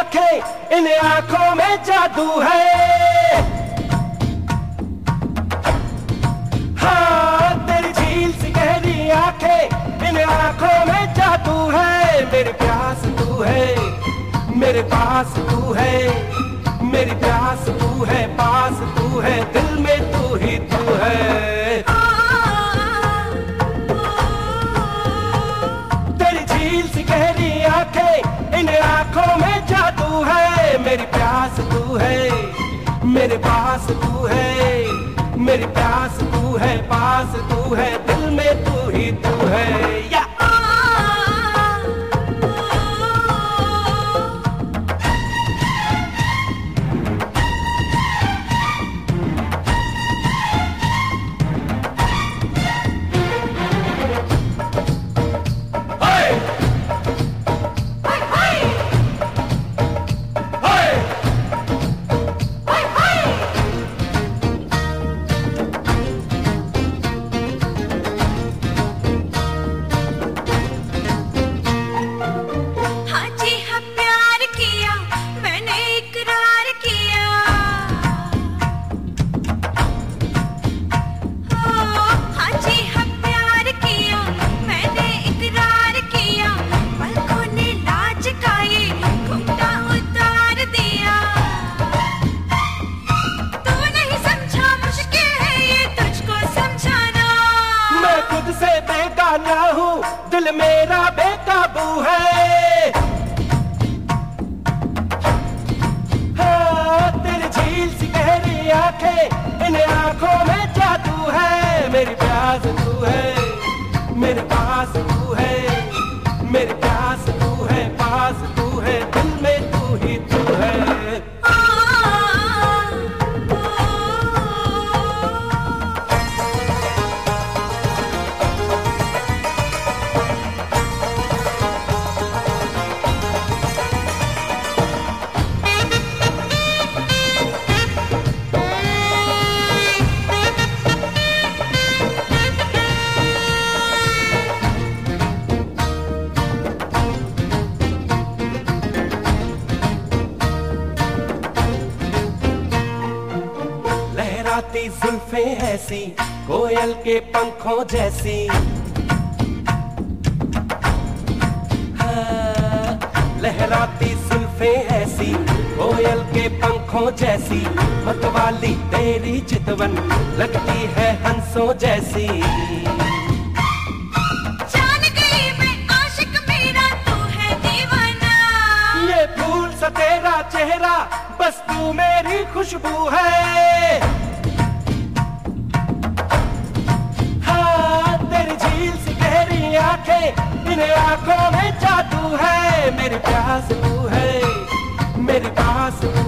आंखें, इन आंखों में जादू है। हाँ तेरी झील सी गहरी आंखें, इन आंखों में जादू है। मेरी प्यास तू है, मेरे पास तू है, मेरी प्यास तू है, पास तू है, दिल में तू ही तू है। तेरी झील सी गहरी आंखें, इन आंखों में जादू है। मेरी प्यास तू है, मेरे पास तू है, मेरी प्यास तू है, पास तू है, दिल में तू ही तू है। या बेगाना हूँ, दिल मेरा बेकाबू है। हाँ तेरी झील सी गहरी आंखें, इन आंखों में जादू है। मेरी प्यास तू है, मेरे पास तू है, मेरी प्यास तू है, पास तू है, दिल में तू ही तू है। लहराती जुल्फें ऐसी कोयल के पंखों जैसी। हाँ, लहराती जुल्फें ऐसी कोयल के पंखों जैसी। मतवाली तेरी चितवन लगती है हंसों जैसी। जान गई मैं आशिक मेरा, तू है दीवाना। ये फूल सा तेरा चेहरा, बस तू मेरी खुशबू है। हाँ तेरी झील सी गहरी आंखें, इन आंखों में जादू है। मेरी प्यास तू है, मेरे पास